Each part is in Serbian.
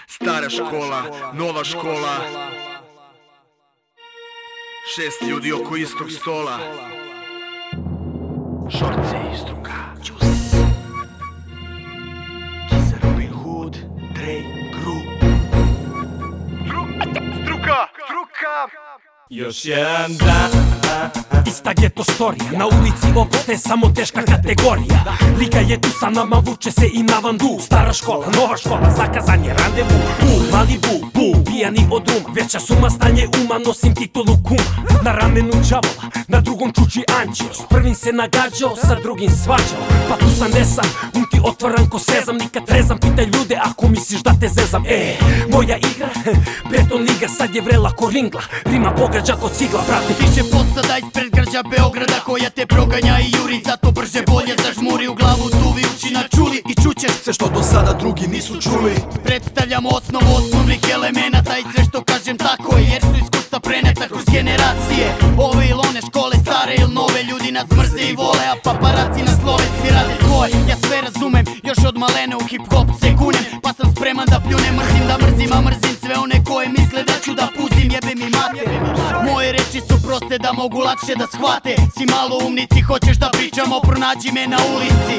Stara škola, nova škola, 6 ljudi oko istog stola. Šorci i struka, Čus, Kiza, Robin Hood, Dre, Gru. Struka. Još jedan dan, ista geto storija. Na ulici oproste samo teška kategorija. Liga je tu sa nama, vuče se i na vandu. Stara škola, nova škola, zakazan je randevu. Malibu, pijani od ruma, veća suma, stanje uma, nosim titulu kuma. Na ramenu đavola, na drugom čuči anđeo. S prvim se nagađao, sa drugim svađao. Pa tu sam desam, ti otvaram ko sezam. Nikad trezam, pitaj ljude ako misliš da te zezam. Moja igra, beton liga, sad je vrela ko ringla. Rima pogađa ko cigla, brate. Više posada ispred građa Beograda koja te proganja i juri. Zato brže bolje zažmuri u glavu tuvi, uči na čuli i čućeš sve što do sada drugi nisu čuli. Predstavljam osnovu osnovnih elemenata i sve što kažem tako je, jer su iskustva preneta kroz generacije. Ove ili one škole, stare ili nove, ljudi nas mrze i vole, a paparaci nas love, svi rade svoje. Ja sve razumem, još od malene u hip-hop se kunem, pa sam spreman da pljunem. Mrzim da mrzim, a mrzim sve one koje misle da ću da puzim, jebe mi mate. Moje reči su proste da mogu lakše da shvate. Si malo umnici, hoćeš da pričamo, pronađi me na ulici.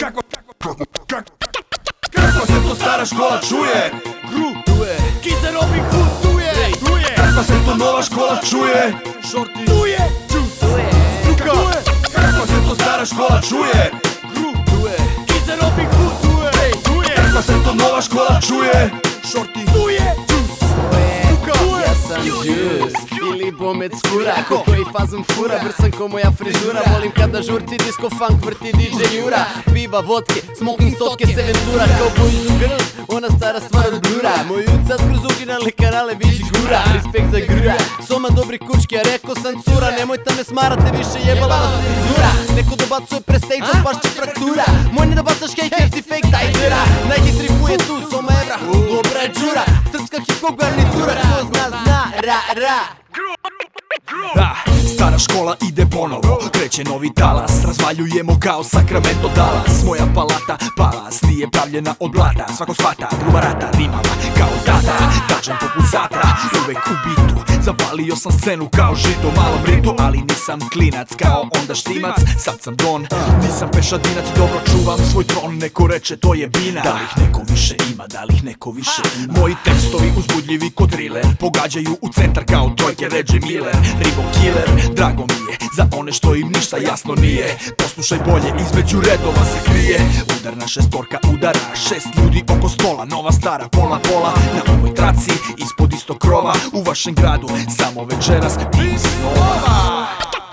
Kako se to stara škola čuje? Gru, tu je Kiza, Robin Hood, tu je Kako se to nova škola čuje? Šorti, tu je Čus, Struka, kako se to stara škola čuje? Gru, tu je Kiza, Robin Hood, tu je Kako se to nova škola čuje? Šorti, tu je Čus, Struka, ja sam Juice ili Bomet Skura, ko koji fazom fura, brsan ko moja frizura. Volim kada žurci, disco funk vrti DJ Jura. Piva, vodke, smoking stotke, se ventura. Kao boys u girls, ona stara stvar od blura. Moj ucat kroz uginale kanale viš gura. Respekt za grura, soma dobri kučki, a rekao sam cura. Nemojte me smarate, više jebala vas cenzura. Neko dobacuje pre stage-a, baš će fraktura. Moj ne da bacaš hejt jer si fake tighter-a. Najhit rifuje tu, soma evra, dobra je džura. Srpska hip-hop garnitura, ko zna, zna, ra. Stara škola ide ponovo, kreće novi talas. Razvaljujemo kao Sacramento Dallas. Moja palata, palas, nije pravljena od blata. Svako shvata, gruba rata, rimama kao tata. Tačan poput satra, uvek u bitu. Zapalio sam scenu kao žito, malom ritu. Ali nisam klinac kao onda štimac. Sad sam don, nisam pešadinac. Dobro čuvam svoj tron, neko reče to je bina. Da li ih neko više ima, da li ih neko više ima. Moji tekstovi uzbudljivi ko thriller, pogađaju u centar kao trojke Reggie Miller. Ribo killer, drago mi je za one što im ništa jasno nije. Poslušaj bolje, između redova se krije. Udarna šestorka udara, 6 ljudi oko stola. Nova stara, pola na ovoj traci, ispod istog krova. U vašem gradu, samo večeras tim snova.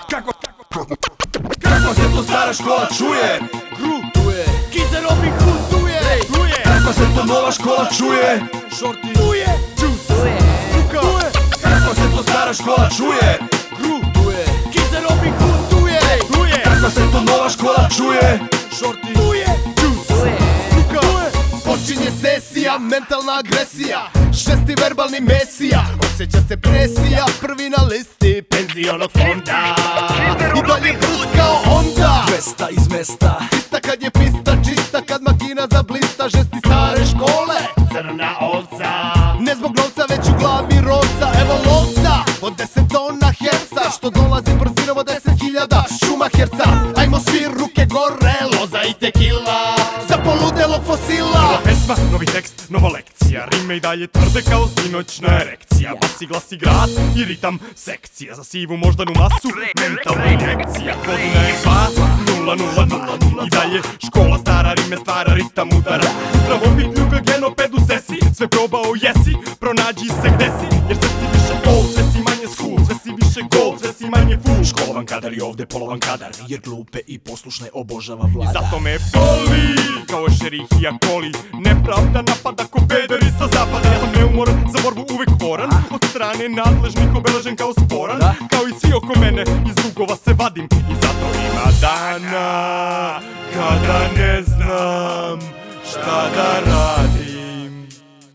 Kako se to stara škola čuje? Gru, tu je Kiza, Robin Hood, tu je Kako se to nova škola čuje? Šorti, tu je Čus, Struka, Kako se to stara škola čuje? Gru, tu je Kiza, Robin Hood, tu je Kako se to nova škola čuje? Šorti, tu je Čus, Struka. Počinje sesija, mentalna agresija, šesti verbalni mesija. Osjeća se presija, prvi na listi penzionog fonda. I dalje brz kao onda, Vesta iz mesta, pista kad je pista čista, kad makina zablista. Žesti stare škole, crna ovca, ne zbog novca već u glavi rovca. Evo lovca od 10 tona herca, što dolazi brzinom od 10.000 Schumacherca. Ajmo svi ruke gore, loza i tekila, za poludelo fosila. Nova pesma, novi tekst, nova lekcija. Rime i dalje tvrde kao sinoćna erekcija. Basi, glasi, glas i ritam sekcija. Za sivu moždanu masu, mentalna injekcija. Godina je 2, 0, 0, 0. I dalje škola stara, rime stvara, ritam udara. Upravo bit ljuga, genoped u sesi. Sve probao jesi, pronađi se gde si. Jer sve si više old, sve si manje school. Sve si više gold, sve si manje fool. školovan kadar i ovde polovan kadar, jer glupe i poslušne obožava vlada. I zato me boli, kao šerihija koli. Nepravda napada ko bederi sa zapada. Ja sam neumoran, za borbu uvek oran. Od strane nadležnih obeležen kao sporan. Kao i svi oko mene, iz dugova se vadim. I zato ima dana kada ne znam šta da radim.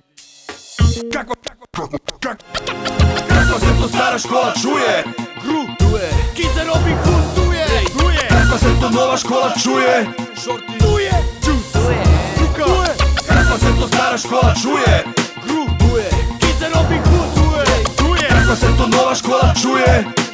Kako se to stara škola čuje? Gru, tu je Kiza, Robin Hood, tu je Kako se to nova škola čuje? Šorti, tu je Juice, tu je Struka, Kako se to stara nova škola čuje? Kiza Robin Hood, Kako se to nova škola čuje?